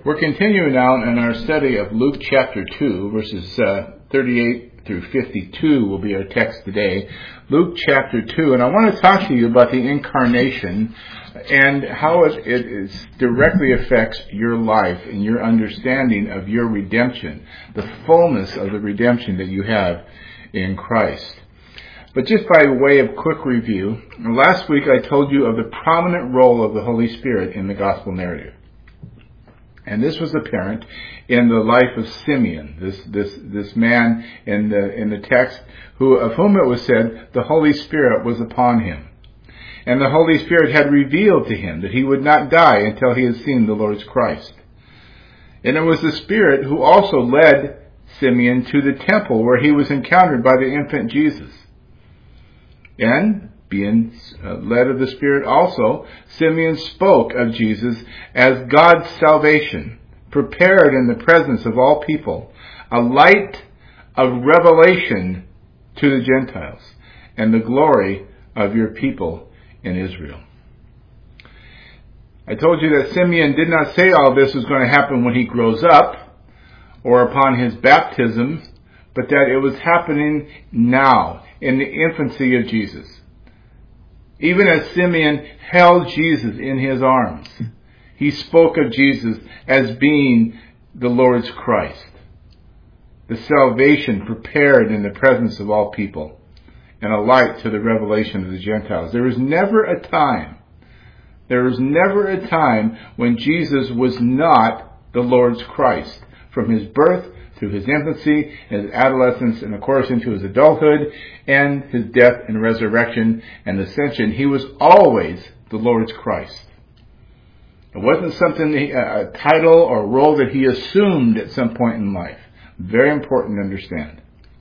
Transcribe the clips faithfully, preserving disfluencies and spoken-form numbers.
We're continuing now in our study of Luke chapter two, verses uh, thirty-eight through fifty-two will be our text today. Luke chapter two, and I want to talk to you about the incarnation and how it, it is directly affects your life and your understanding of your redemption, the fullness of the redemption that you have in Christ. But just by way of quick review, last week I told you of the prominent role of the Holy Spirit in the gospel narrative. And this was apparent in the life of Simeon, this this this man in the in the text, who of whom it was said the Holy Spirit was upon him, and the Holy Spirit had revealed to him that he would not die until he had seen the Lord's Christ. And it was the Spirit who also led Simeon to the temple where he was encountered by the infant Jesus. And being led of the Spirit also, Simeon spoke of Jesus as God's salvation, prepared in the presence of all people, a light of revelation to the Gentiles, and the glory of your people in Israel. I told you that Simeon did not say all this was going to happen when he grows up or upon his baptism, but that it was happening now, in the infancy of Jesus. Even as Simeon held Jesus in his arms, he spoke of Jesus as being the Lord's Christ, the salvation prepared in the presence of all people, and a light to the revelation of the Gentiles. There was never a time, there was never a time when Jesus was not the Lord's Christ. From his birth, through his infancy, his adolescence, and of course into his adulthood, and his death and resurrection and ascension, he was always the Lord's Christ. It wasn't something, a title or role that he assumed at some point in life. Very important to understand.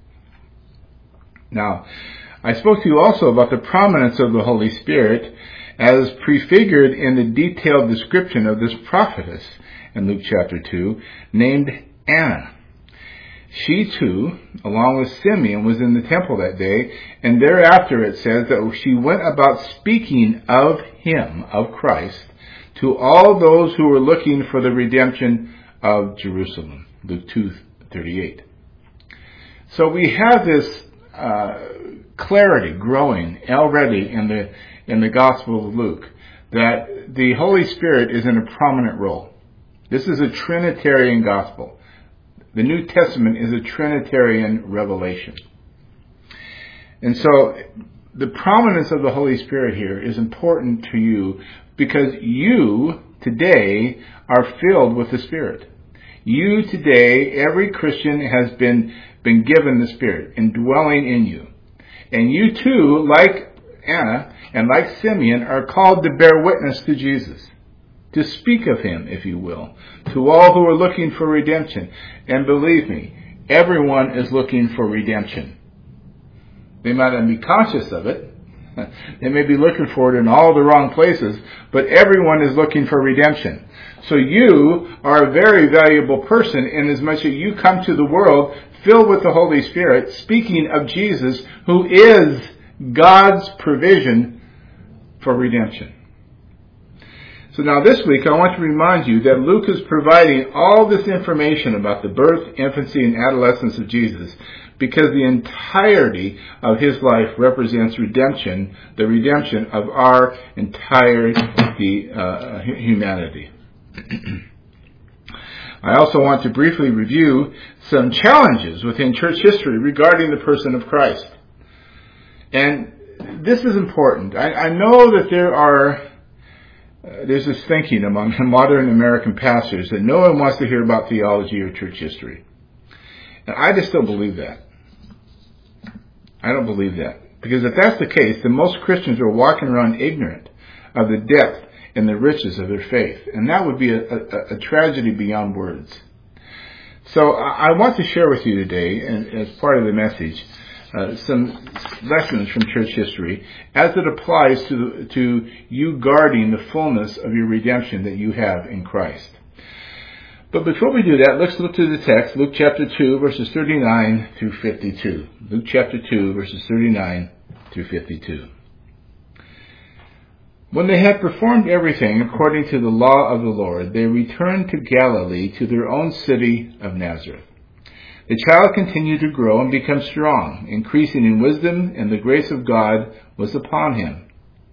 Now, I spoke to you also about the prominence of the Holy Spirit as prefigured in the detailed description of this prophetess in Luke chapter two, named Anna. She too, along with Simeon, was in the temple that day, and thereafter it says that she went about speaking of him, of Christ, to all those who were looking for the redemption of Jerusalem. Luke two thirty-eight. So we have this uh, clarity growing already in the in the Gospel of Luke, that the Holy Spirit is in a prominent role. This is a Trinitarian gospel. The New Testament is a Trinitarian revelation. And so the prominence of the Holy Spirit here is important to you because you today are filled with the Spirit. You today, every Christian has been, been given the Spirit indwelling in you. And you too, like Anna and like Simeon, are called to bear witness to Jesus. To speak of him, if you will, to all who are looking for redemption. And believe me, everyone is looking for redemption. They might not be conscious of it. They may be looking for it in all the wrong places, but everyone is looking for redemption. So you are a very valuable person in as much as you come to the world filled with the Holy Spirit, speaking of Jesus, who is God's provision for redemption. So now this week I want to remind you that Luke is providing all this information about the birth, infancy, and adolescence of Jesus because the entirety of his life represents redemption, the redemption of our entire uh, humanity. I also want to briefly review some challenges within church history regarding the person of Christ. And this is important. I, I know that there are Uh, there's this thinking among modern American pastors that no one wants to hear about theology or church history. And I just don't believe that. I don't believe that. Because if that's the case, then most Christians are walking around ignorant of the depth and the riches of their faith. And that would be a, a, a tragedy beyond words. So I, I want to share with you today, and as part of the message, Uh, some lessons from church history as it applies to to you guarding the fullness of your redemption that you have in Christ. But before we do that, let's look to the text, Luke chapter two, verses thirty-nine through fifty-two. Luke chapter two, verses thirty-nine through fifty-two. When they had performed everything according to the law of the Lord, they returned to Galilee, to their own city of Nazareth. The child continued to grow and become strong, increasing in wisdom, and the grace of God was upon him.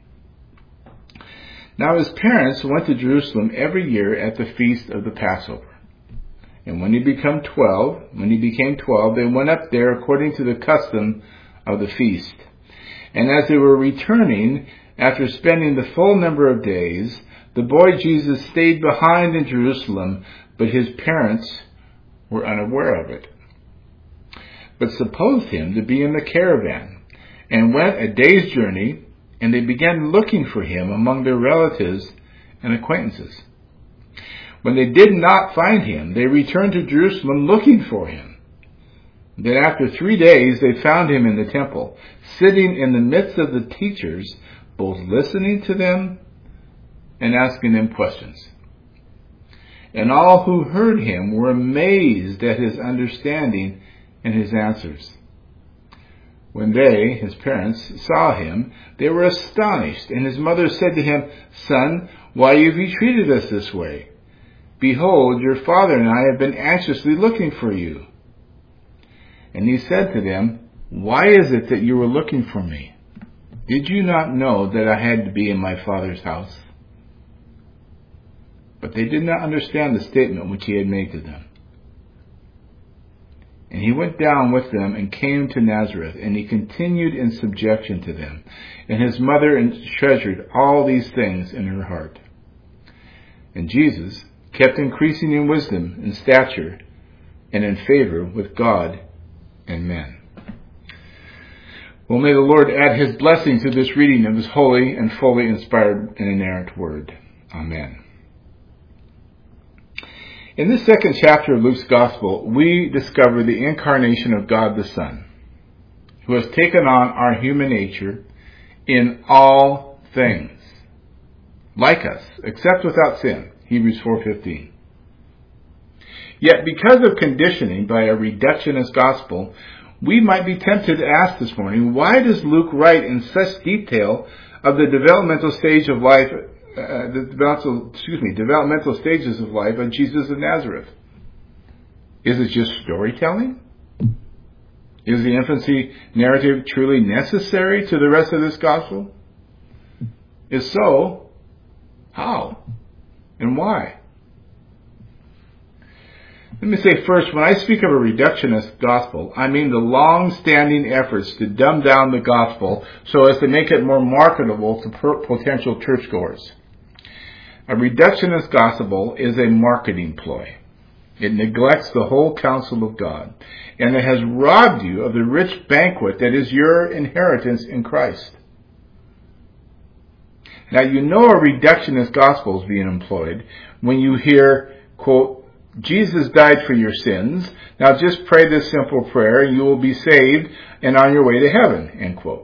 Now his parents went to Jerusalem every year at the feast of the Passover. And when he became twelve, when he became twelve, they went up there according to the custom of the feast. And as they were returning, after spending the full number of days, the boy Jesus stayed behind in Jerusalem, but his parents were unaware of it, but supposed him to be in the caravan, and went a day's journey, and they began looking for him among their relatives and acquaintances. When they did not find him, they returned to Jerusalem looking for him. Then after three days they found him in the temple, sitting in the midst of the teachers, both listening to them and asking them questions. And all who heard him were amazed at his understanding and his answers. When they, his parents, saw him, they were astonished, and his mother said to him, "Son, why have you treated us this way? Behold, your father and I have been anxiously looking for you." And he said to them, "Why is it that you were looking for me? Did you not know that I had to be in my Father's house?" But they did not understand the statement which he had made to them. And he went down with them and came to Nazareth, and he continued in subjection to them. And his mother treasured all these things in her heart. And Jesus kept increasing in wisdom and stature and in favor with God and men. Well, may the Lord add his blessing to this reading of his holy and fully inspired and inerrant word. Amen. In this second chapter of Luke's Gospel, we discover the incarnation of God the Son, who has taken on our human nature in all things, like us, except without sin, Hebrews four fifteen. Yet because of conditioning by a reductionist gospel, we might be tempted to ask this morning, why does Luke write in such detail of the developmental stage of life, uh, the developmental, excuse me, developmental stages of life of Jesus of Nazareth? Is it just storytelling? Is the infancy narrative truly necessary to the rest of this gospel? If so, how and why? Let me say first, when I speak of a reductionist gospel, I mean the long-standing efforts to dumb down the gospel so as to make it more marketable to potential churchgoers. A reductionist gospel is a marketing ploy. It neglects the whole counsel of God, and it has robbed you of the rich banquet that is your inheritance in Christ. Now, you know a reductionist gospel is being employed when you hear, quote, "Jesus died for your sins. Now just pray this simple prayer and you will be saved and on your way to heaven," end quote.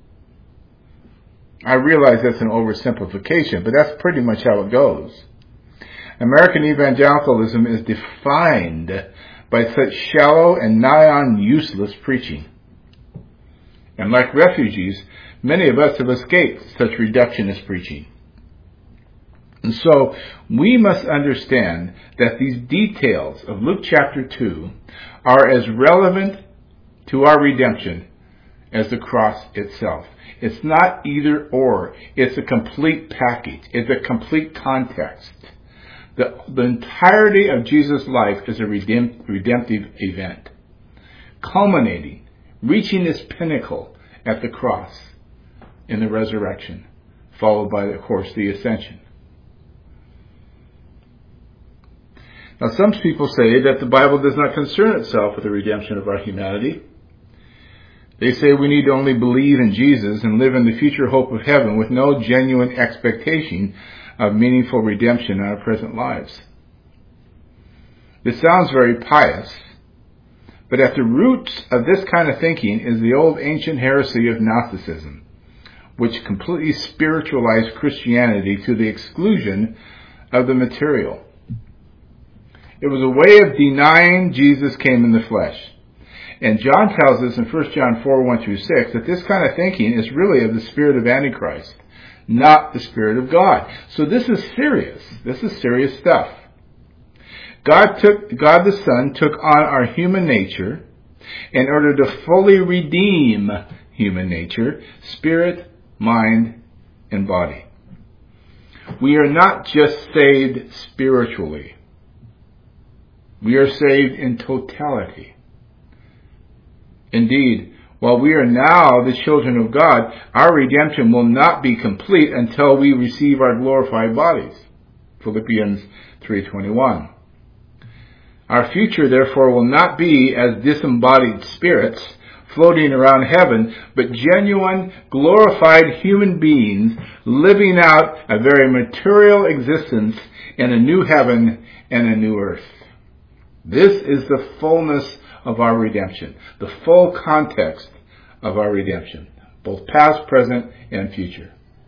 I realize that's an oversimplification, but that's pretty much how it goes. American evangelicalism is defined by such shallow and nigh on useless preaching. And like refugees, many of us have escaped such reductionist preaching. And so we must understand that these details of Luke chapter two are as relevant to our redemption as the cross itself. It's not either or. It's a complete package. It's a complete context. The, the entirety of Jesus' life is a redempt, redemptive event, culminating, reaching its pinnacle at the cross in the resurrection, followed by, of course, the ascension. Now, some people say that the Bible does not concern itself with the redemption of our humanity. They say we need to only believe in Jesus and live in the future hope of heaven with no genuine expectation of meaningful redemption in our present lives. This sounds very pious, but at the roots of this kind of thinking is the old ancient heresy of Gnosticism, which completely spiritualized Christianity to the exclusion of the material. It was a way of denying Jesus came in the flesh. And John tells us in First John four, one through six, that this kind of thinking is really of the spirit of Antichrist, not the Spirit of God. So this is serious. This is serious stuff. God took, God the Son took on our human nature in order to fully redeem human nature, spirit, mind, and body. We are not just saved spiritually. We are saved in totality. Indeed, while we are now the children of God, our redemption will not be complete until we receive our glorified bodies. Philippians three twenty-one. Our future, therefore, will not be as disembodied spirits floating around heaven, but genuine, glorified human beings living out a very material existence in a new heaven and a new earth. This is the fullness of our redemption, the full context of our redemption, both past, present, and future.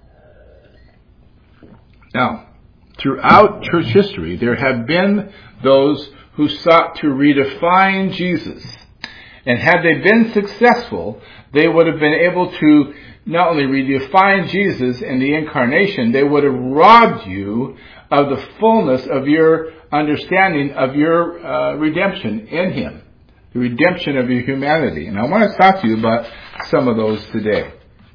Now, throughout church history, there have been those who sought to redefine Jesus. And had they been successful, they would have been able to not only redefine Jesus in the incarnation, they would have robbed you of the fullness of your understanding of your uh, redemption in Him, the redemption of your humanity. And I want to talk to you about some of those today.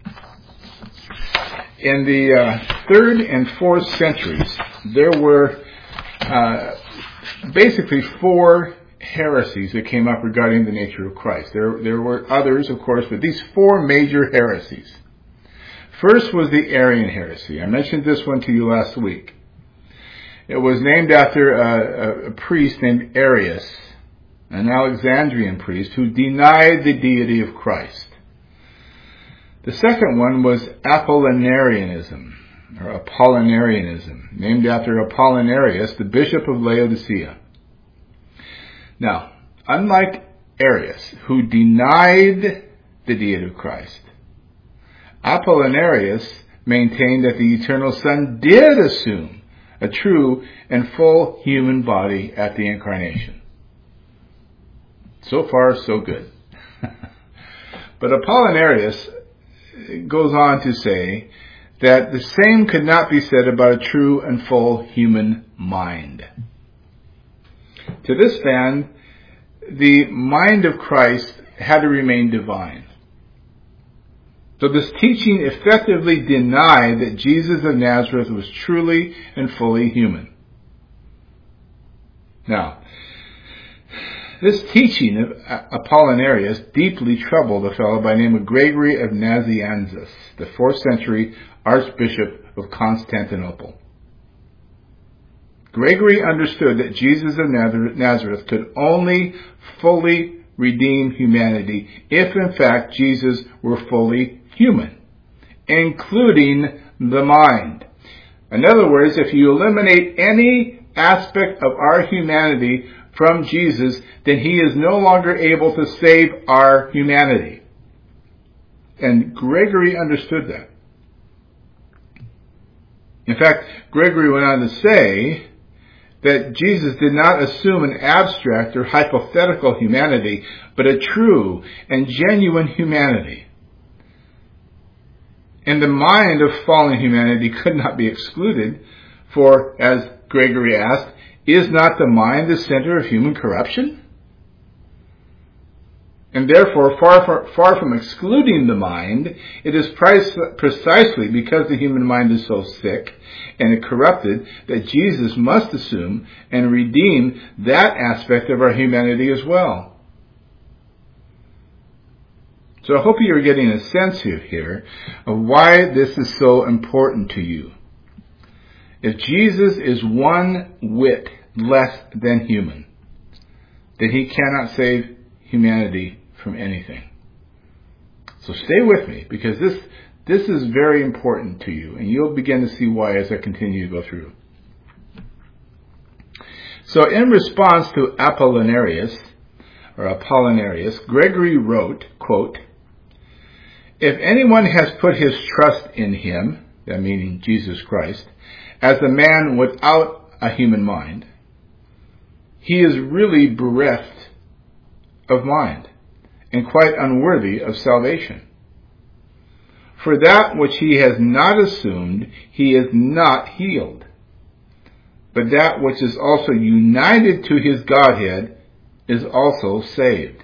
In the uh, third and fourth centuries, there were uh, basically four heresies that came up regarding the nature of Christ. There, there were others, of course, but these four major heresies. First was the Arian heresy. I mentioned this one to you last week. It was named after a, a priest named Arius, an Alexandrian priest who denied the deity of Christ. The second one was Apollinarianism, or Apollinarianism, named after Apollinarius, the bishop of Laodicea. Now, unlike Arius, who denied the deity of Christ, Apollinarius maintained that the eternal Son did assume a true and full human body at the incarnation. So far, so good. But Apollinarius goes on to say that the same could not be said about a true and full human mind. To this man, the mind of Christ had to remain divine. So this teaching effectively denied that Jesus of Nazareth was truly and fully human. Now, this teaching of Apollinarius deeply troubled a fellow by the name of Gregory of Nazianzus, the fourth century Archbishop of Constantinople. Gregory understood that Jesus of Nazareth could only fully redeem humanity if, in fact, Jesus were fully human, including the mind. In other words, if you eliminate any aspect of our humanity from Jesus, then He is no longer able to save our humanity. And Gregory understood that. In fact, Gregory went on to say that Jesus did not assume an abstract or hypothetical humanity, but a true and genuine humanity. And the mind of fallen humanity could not be excluded, for, as Gregory asked, is not the mind the center of human corruption? And therefore, far from, far from excluding the mind, it is precisely because the human mind is so sick and corrupted that Jesus must assume and redeem that aspect of our humanity as well. So I hope you are getting a sense here of why this is so important to you. If Jesus is one whit less than human, then He cannot save humanity from anything. So stay with me, because this this is very important to you, and you'll begin to see why as I continue to go through. So in response to Apollinarius, or Apollinarius, Gregory wrote, quote, "If anyone has put his trust in Him," that meaning Jesus Christ, "as a man without a human mind, he is really bereft of mind and quite unworthy of salvation. For that which he has not assumed, he is not healed. But that which is also united to his Godhead is also saved.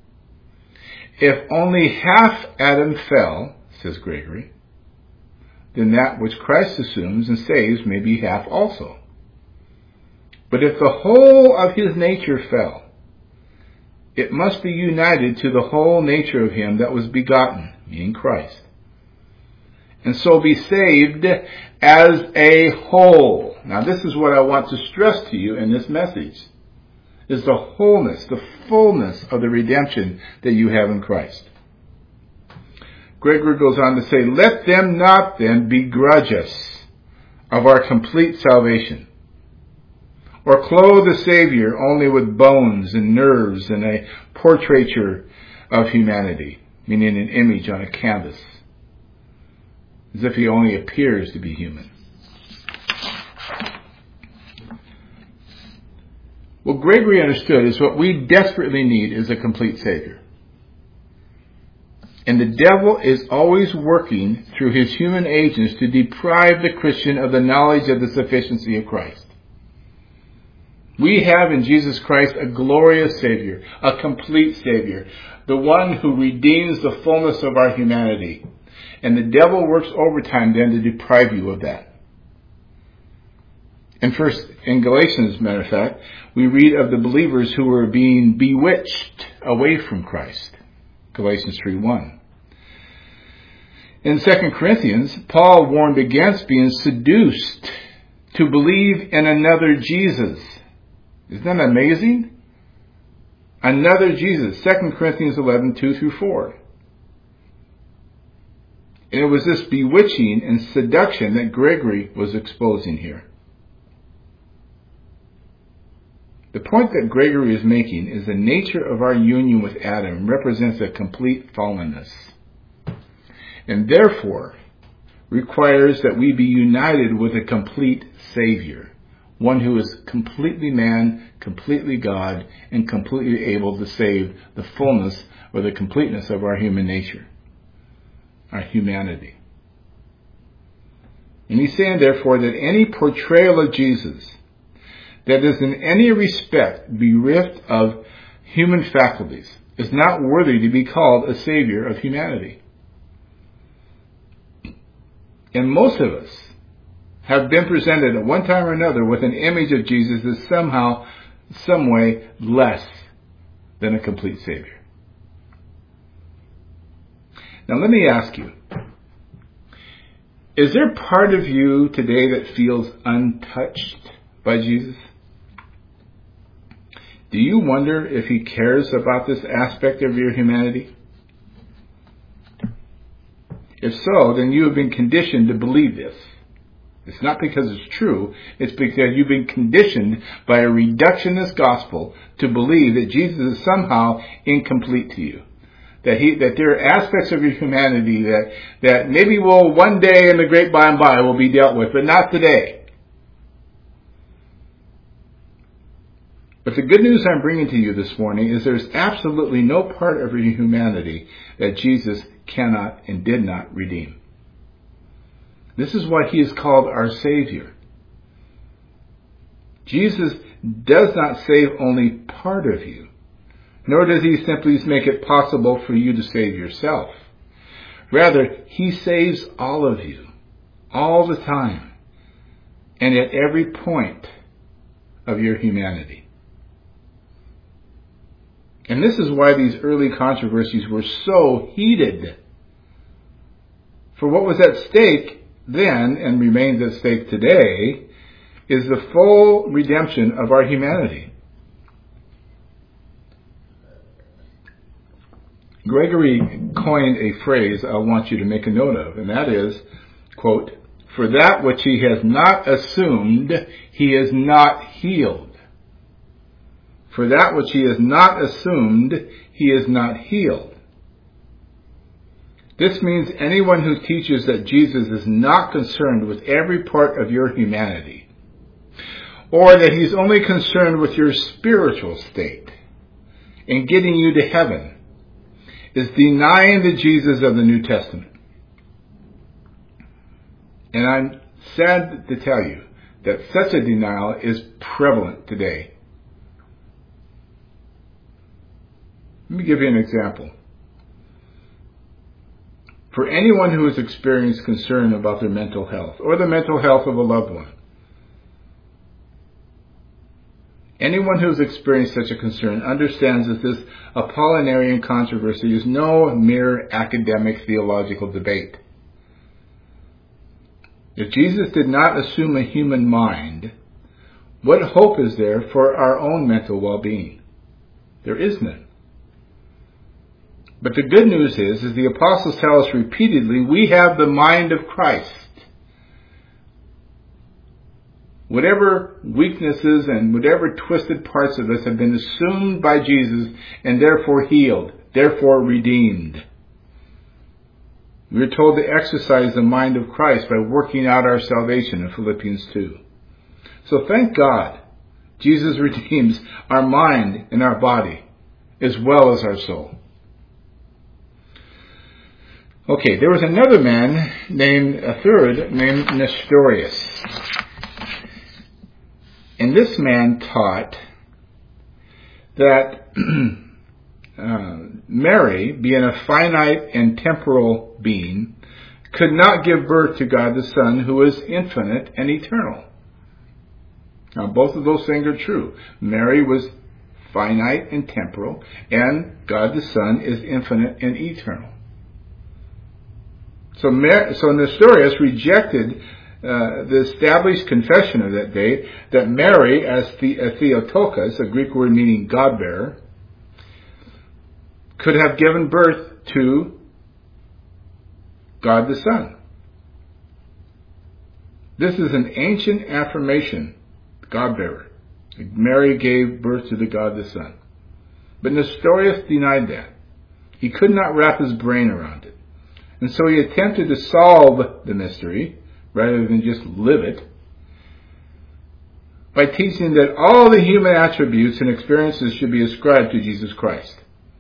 If only half Adam fell, says Gregory, then that which Christ assumes and saves may be half also. But if the whole of his nature fell, it must be united to the whole nature of him that was begotten, meaning Christ, and so be saved as a whole. Now this is what I want to stress to you in this message, is the wholeness, the fullness of the redemption that you have in Christ. Gregory goes on to say, let them not then begrudge us of our complete salvation, or clothe the Savior only with bones and nerves and a portraiture of humanity, meaning an image on a canvas, as if he only appears to be human. What Gregory understood is what we desperately need is a complete Savior. And the devil is always working through his human agents to deprive the Christian of the knowledge of the sufficiency of Christ. We have in Jesus Christ a glorious Savior, a complete Savior, the one who redeems the fullness of our humanity. And the devil works overtime then to deprive you of that. And first, in Galatians, as a matter of fact, we read of the believers who were being bewitched away from Christ. Galatians three one. In Second Corinthians, Paul warned against being seduced to believe in another Jesus. Isn't that amazing? Another Jesus. Second Corinthians eleven, two through four. And it was this bewitching and seduction that Gregory was exposing here. The point that Gregory is making is the nature of our union with Adam represents a complete fallenness, and therefore requires that we be united with a complete Savior, one who is completely man, completely God, and completely able to save the fullness or the completeness of our human nature, our humanity. And he's saying, therefore, that any portrayal of Jesus that is in any respect bereft of human faculties is not worthy to be called a Savior of humanity. And most of us have been presented at one time or another with an image of Jesus that's somehow, some way, less than a complete Savior. Now let me ask you, is there part of you today that feels untouched by Jesus? Do you wonder if he cares about this aspect of your humanity? If so, then you have been conditioned to believe this. It's not because it's true, it's because you've been conditioned by a reductionist gospel to believe that Jesus is somehow incomplete to you. That he, that there are aspects of your humanity that, that maybe will one day in the great by and by will be dealt with, but not today. But the good news I'm bringing to you this morning is there's absolutely no part of your humanity that Jesus cannot and did not redeem. This is why he is called our Savior. Jesus does not save only part of you, nor does he simply make it possible for you to save yourself. Rather, he saves all of you, all the time, and at every point of your humanity. And this is why these early controversies were so heated. For what was at stake then, and remains at stake today, is the full redemption of our humanity. Gregory coined a phrase I want you to make a note of, and that is, quote, "For that which he has not assumed, he is not healed. For that which he has not assumed, he is not healed." This means anyone who teaches that Jesus is not concerned with every part of your humanity, or that he's only concerned with your spiritual state and getting you to heaven, is denying the Jesus of the New Testament. And I'm sad to tell you that such a denial is prevalent today. Let me give you an example. For anyone who has experienced concern about their mental health or the mental health of a loved one, anyone who has experienced such a concern understands that this Apollinarian controversy is no mere academic theological debate. If Jesus did not assume a human mind, what hope is there for our own mental well-being? There is none. But the good news is, as the apostles tell us repeatedly, we have the mind of Christ. Whatever weaknesses and whatever twisted parts of us have been assumed by Jesus and therefore healed, therefore redeemed. We are told to exercise the mind of Christ by working out our salvation in Philippians two. So thank God, Jesus redeems our mind and our body as well as our soul. Okay, there was another man named, a third, named Nestorius. And this man taught that uh, Mary, being a finite and temporal being, could not give birth to God the Son, who is infinite and eternal. Now, both of those things are true. Mary was finite and temporal, and God the Son is infinite and eternal. So, Mar- so Nestorius rejected uh, the established confession of that day that Mary, as the- a Theotokos, a Greek word meaning God-bearer, could have given birth to God the Son. This is an ancient affirmation, God-bearer. Mary gave birth to the God the Son. But Nestorius denied that. He could not wrap his brain around it. And so he attempted to solve the mystery, rather than just live it, by teaching that all the human attributes and experiences should be ascribed to Jesus Christ.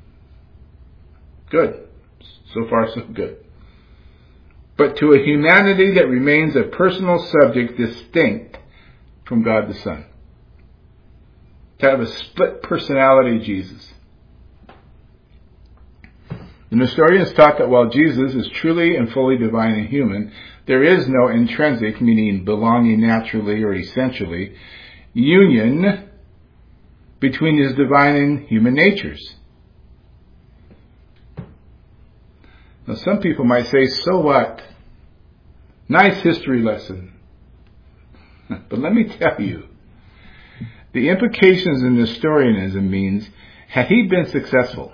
Good. So far, so good. But to a humanity that remains a personal subject distinct from God the Son. Kind of a split personality Jesus. The Nestorians taught that while Jesus is truly and fully divine and human, there is no intrinsic, meaning belonging naturally or essentially, union between his divine and human natures. Now, some people might say, so what? Nice history lesson. But let me tell you, the implications in Nestorianism means, had he been successful,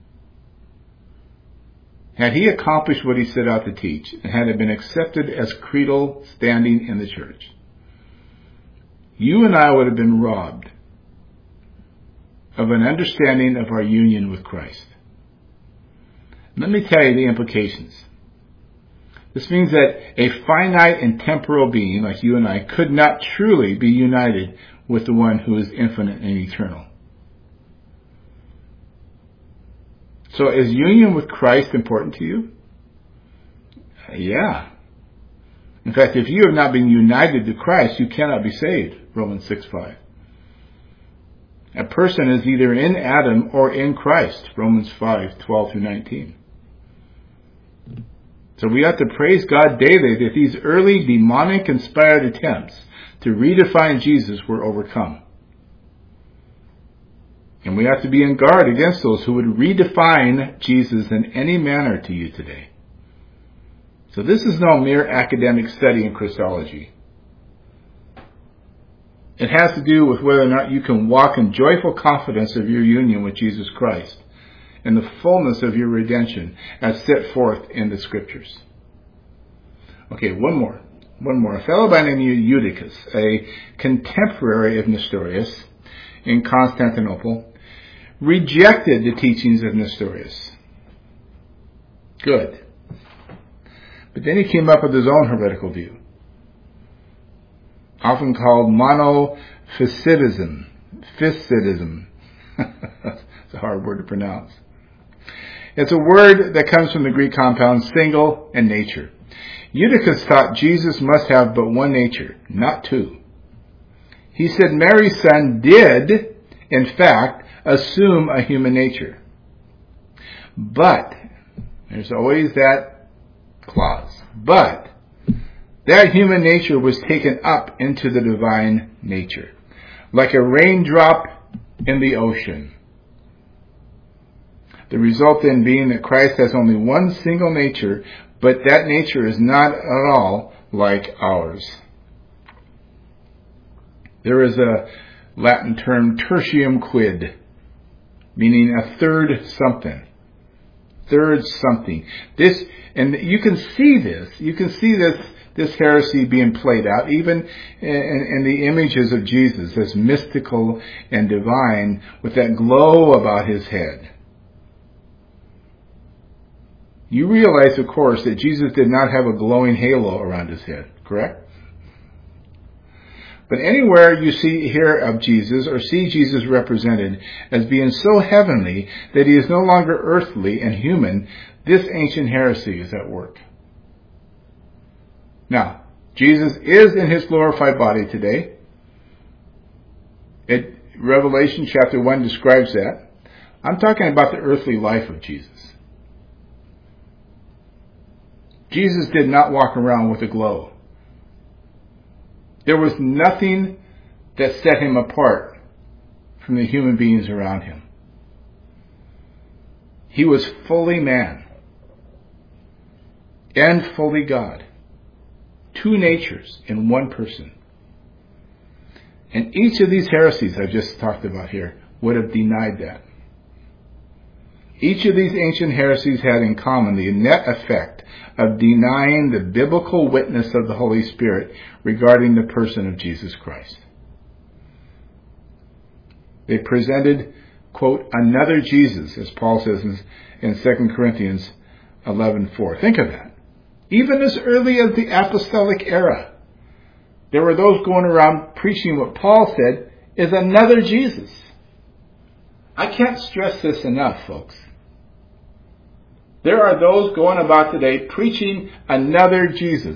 had he accomplished what he set out to teach, and had it been accepted as creedal standing in the church, you and I would have been robbed of an understanding of our union with Christ. Let me tell you the implications. This means that a finite and temporal being like you and I could not truly be united with the one who is infinite and eternal. So is union with Christ important to you? Yeah. In fact, if you have not been united to Christ, you cannot be saved. Romans six five. A person is either in Adam or in Christ. Romans five twelve through nineteen. So we have to praise God daily that these early demonic-inspired attempts to redefine Jesus were overcome. And we have to be on guard against those who would redefine Jesus in any manner to you today. So this is no mere academic study in Christology. It has to do with whether or not you can walk in joyful confidence of your union with Jesus Christ and the fullness of your redemption as set forth in the Scriptures. Okay, one more. One more. A fellow by the name of Eutychus, a contemporary of Nestorius in Constantinople, rejected the teachings of Nestorius. Good. But then he came up with his own heretical view, often called monophysitism. Physitism. It's a hard word to pronounce. It's a word that comes from the Greek compound single and nature. Eutychus thought Jesus must have but one nature, not two. He said Mary's son did, in fact, assume a human nature. But, there's always that clause, but that human nature was taken up into the divine nature, like a raindrop in the ocean. The result then being that Christ has only one single nature, but that nature is not at all like ours. There is a Latin term, tertium quid, meaning a third something. Third something. This, and you can see this, you can see this, this heresy being played out, even in, in the images of Jesus as mystical and divine, with that glow about his head. You realize, of course, that Jesus did not have a glowing halo around his head, correct? But anywhere you see hear of Jesus or see Jesus represented as being so heavenly that he is no longer earthly and human, this ancient heresy is at work. Now, Jesus is in his glorified body today. It, Revelation chapter one describes that. I'm talking about the earthly life of Jesus. Jesus did not walk around with a glow. There was nothing that set him apart from the human beings around him. He was fully man and fully God. Two natures in one person. And each of these heresies I've just talked about here would have denied that. Each of these ancient heresies had in common the net effect of denying the biblical witness of the Holy Spirit regarding the person of Jesus Christ. They presented, quote, another Jesus, as Paul says in Second Corinthians eleven four. Think of that. Even as early as the apostolic era, there were those going around preaching what Paul said is another Jesus. I can't stress this enough, folks. There are those going about today preaching another Jesus.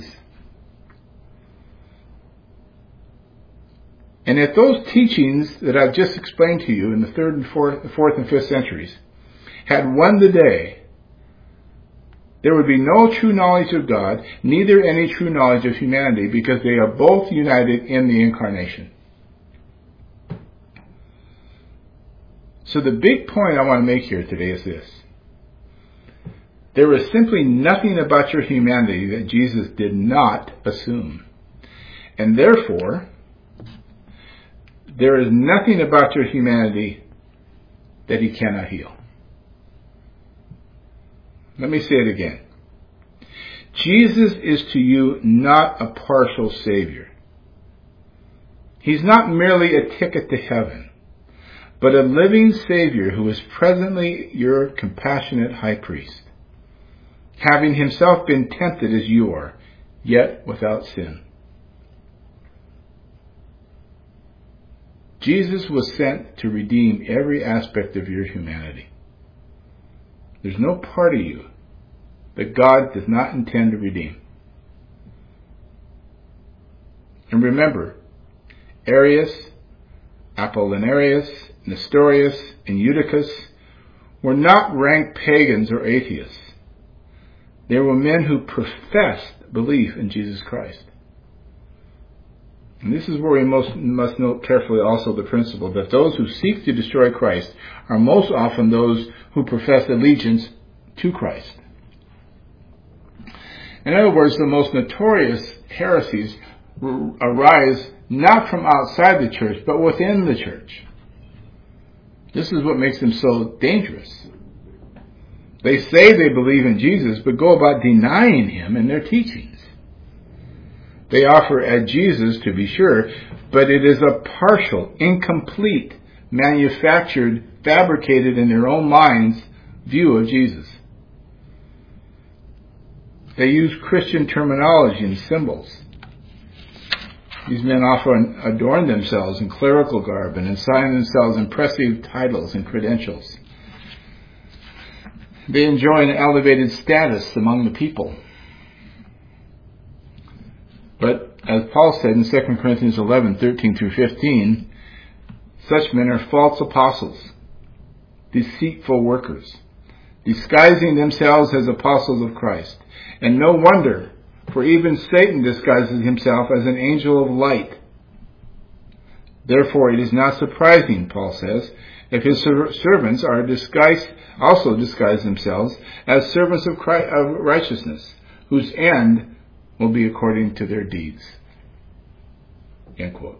And if those teachings that I've just explained to you in the third and fourth, fourth and fifth centuries had won the day, there would be no true knowledge of God, neither any true knowledge of humanity, because they are both united in the incarnation. So the big point I want to make here today is this. There is simply nothing about your humanity that Jesus did not assume. And therefore, there is nothing about your humanity that he cannot heal. Let me say it again. Jesus is to you not a partial Savior. He's not merely a ticket to heaven, but a living Savior who is presently your compassionate high priest, having himself been tempted as you are, yet without sin. Jesus was sent to redeem every aspect of your humanity. There's no part of you that God does not intend to redeem. And remember, Arius, Apollinarius, Nestorius, and Eutychus were not ranked pagans or atheists. They were men who professed belief in Jesus Christ. And this is where we most must note carefully also the principle that those who seek to destroy Christ are most often those who profess allegiance to Christ. In other words, the most notorious heresies arise not from outside the church, but within the church. This is what makes them so dangerous. They say they believe in Jesus, but go about denying him in their teachings. They offer a Jesus, to be sure, but it is a partial, incomplete, manufactured, fabricated in their own minds view of Jesus. They use Christian terminology and symbols. These men often adorn themselves in clerical garb and assign themselves impressive titles and credentials. They enjoy an elevated status among the people. But as Paul said in Second Corinthians eleven, thirteen through fifteen, such men are false apostles, deceitful workers, disguising themselves as apostles of Christ. And no wonder, for even Satan disguises himself as an angel of light. Therefore it is not surprising, Paul says, if his servants are disguised, also disguise themselves as servants of Christ, of righteousness, whose end will be according to their deeds. End quote.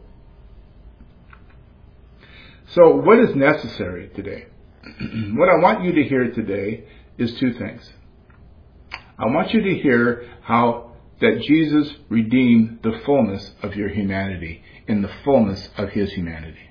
So what is necessary today? What I want you to hear today is two things. I want you to hear how that Jesus redeemed the fullness of your humanity in the fullness of his humanity.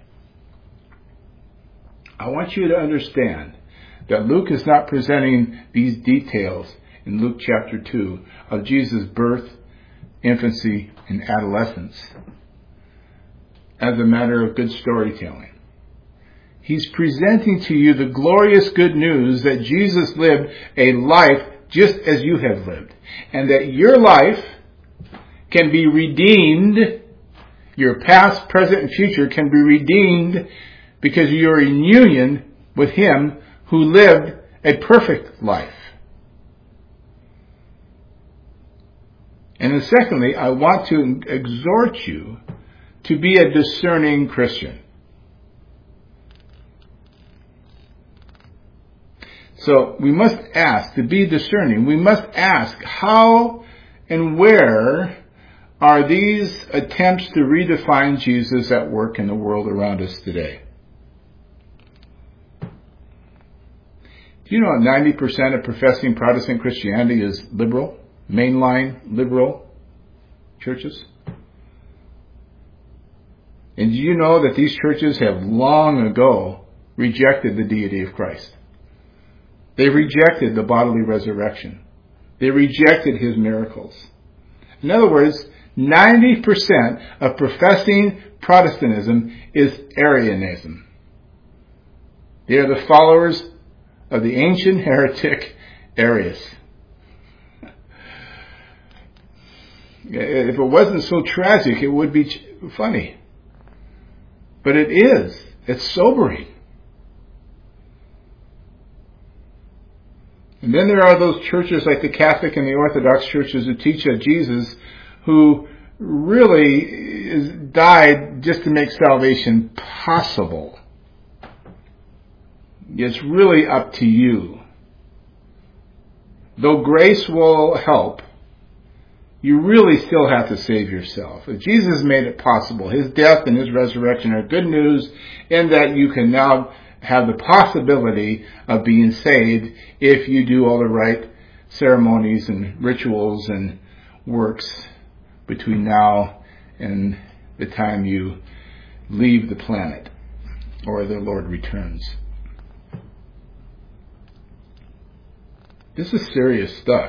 I want you to understand that Luke is not presenting these details in Luke chapter two of Jesus' birth, infancy, and adolescence as a matter of good storytelling. He's presenting to you the glorious good news that Jesus lived a life just as you have lived, and that your life can be redeemed, your past, present, and future can be redeemed because you're in union with him who lived a perfect life. And then secondly, I want to exhort you to be a discerning Christian. So we must ask, to be discerning, we must ask how and where are these attempts to redefine Jesus at work in the world around us today? Do you know ninety percent of professing Protestant Christianity is liberal, mainline liberal churches? And do you know that these churches have long ago rejected the deity of Christ? They rejected the bodily resurrection. They rejected his miracles. In other words, ninety percent of professing Protestantism is Arianism. They are the followers of the ancient heretic Arius. If it wasn't so tragic, it would be funny. But it is. It's sobering. And then there are those churches like the Catholic and the Orthodox churches who teach that Jesus, who really is, died just to make salvation possible. It's really up to you. Though grace will help, you really still have to save yourself. If Jesus made it possible, his death and his resurrection are good news in that you can now have the possibility of being saved if you do all the right ceremonies and rituals and works between now and the time you leave the planet or the Lord returns. This is serious stuff.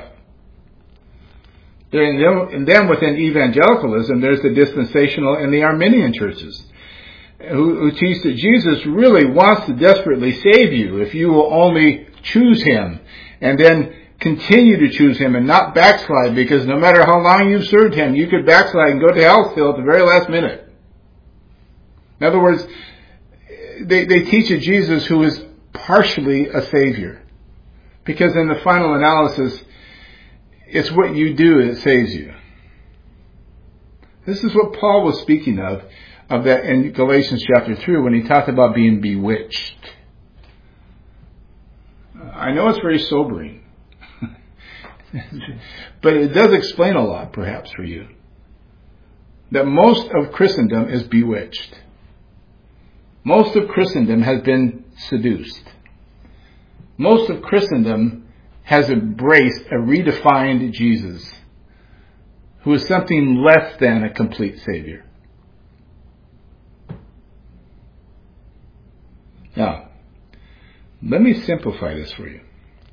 And then within evangelicalism, there's the dispensational and the Arminian churches who, who teach that Jesus really wants to desperately save you if you will only choose him and then continue to choose him and not backslide, because no matter how long you've served him, you could backslide and go to hell still at the very last minute. In other words, they, they teach a Jesus who is partially a savior, because in the final analysis, it's what you do that saves you. This is what Paul was speaking of, of that in Galatians chapter three when he talked about being bewitched. I know it's very sobering, but it does explain a lot, perhaps, for you. That most of Christendom is bewitched. Most of Christendom has been seduced. Most of Christendom has embraced a redefined Jesus who is something less than a complete Savior. Now, let me simplify this for you.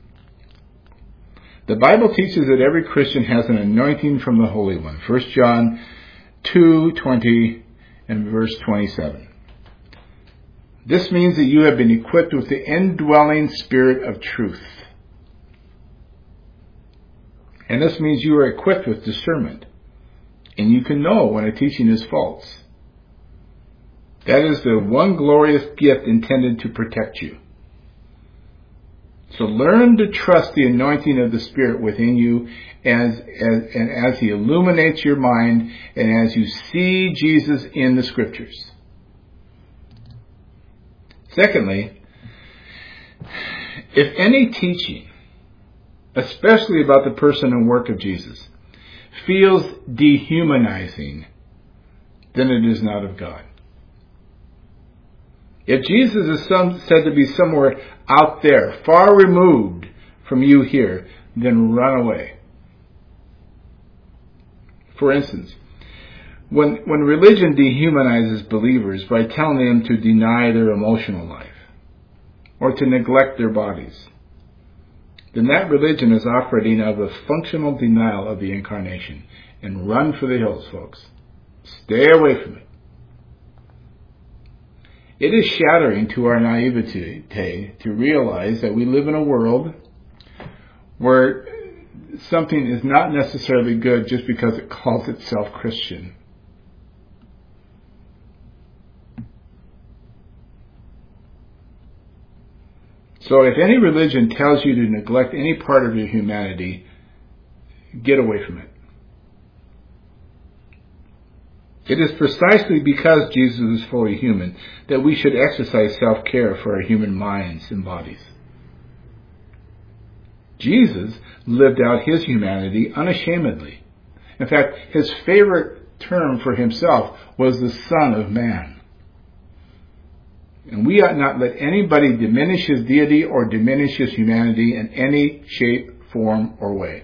The Bible teaches that every Christian has an anointing from the Holy One. First John two twenty and verse twenty-seven. This means that you have been equipped with the indwelling Spirit of truth. And this means you are equipped with discernment And you can know when a teaching is false. That is the one glorious gift intended to protect you. So learn to trust the anointing of the Spirit within you as, as, and as He illuminates your mind and as you see Jesus in the Scriptures. Secondly, if any teaching, especially about the person and work of Jesus, feels dehumanizing, then it is not of God. If Jesus is some, said to be somewhere out there, far removed from you here, then run away. For instance, when, when religion dehumanizes believers by telling them to deny their emotional life or to neglect their bodies, then that religion is operating out of a functional denial of the incarnation. And run for the hills, folks. Stay away from it. It is shattering to our naivete to realize that we live in a world where something is not necessarily good just because it calls itself Christian. So if any religion tells you to neglect any part of your humanity, get away from it. It is precisely because Jesus is fully human that we should exercise self-care for our human minds and bodies. Jesus lived out His humanity unashamedly. In fact, His favorite term for Himself was the Son of Man. And we ought not let anybody diminish His deity or diminish His humanity in any shape, form, or way.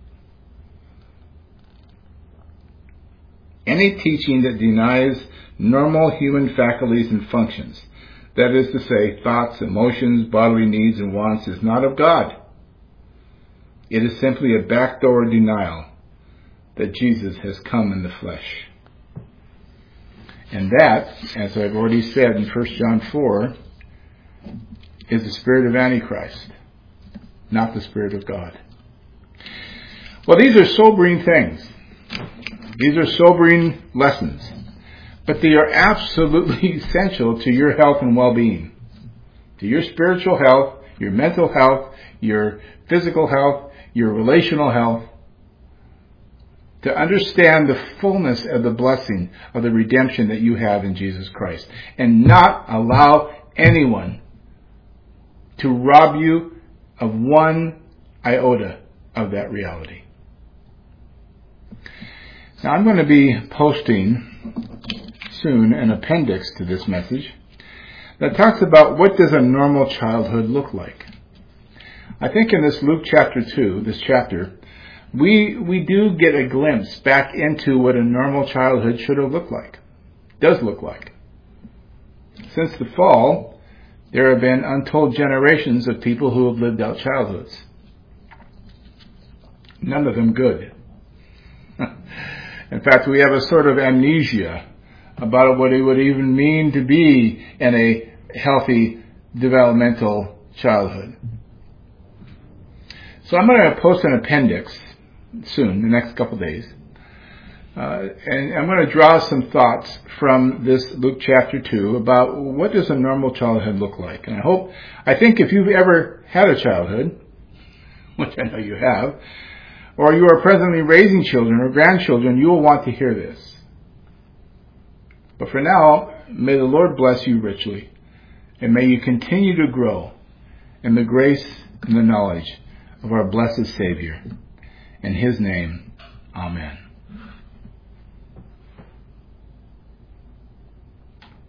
Any teaching that denies normal human faculties and functions, that is to say, thoughts, emotions, bodily needs, and wants, is not of God. It is simply a backdoor denial that Jesus has come in the flesh. And that, as I've already said in First John four, is the spirit of Antichrist, not the Spirit of God. Well, these are sobering things. These are sobering lessons, but they are absolutely essential to your health and well-being, to your spiritual health, your mental health, your physical health, your relational health, to understand the fullness of the blessing of the redemption that you have in Jesus Christ, and not allow anyone to rob you of one iota of that reality. Now, I'm going to be posting soon an appendix to this message that talks about what does a normal childhood look like. I think in this Luke chapter two, this chapter, we we do get a glimpse back into what a normal childhood should have looked like, does look like. Since the fall, there have been untold generations of people who have lived out childhoods. None of them good. In fact, we have a sort of amnesia about what it would even mean to be in a healthy developmental childhood. So I'm going to post an appendix soon, the next couple of days. Uh, and I'm going to draw some thoughts from this Luke chapter two about what does a normal childhood look like. And I hope, I think if you've ever had a childhood, which I know you have, or you are presently raising children or grandchildren, you will want to hear this. But for now, may the Lord bless you richly, and may you continue to grow in the grace and the knowledge of our blessed Savior. In His name, Amen.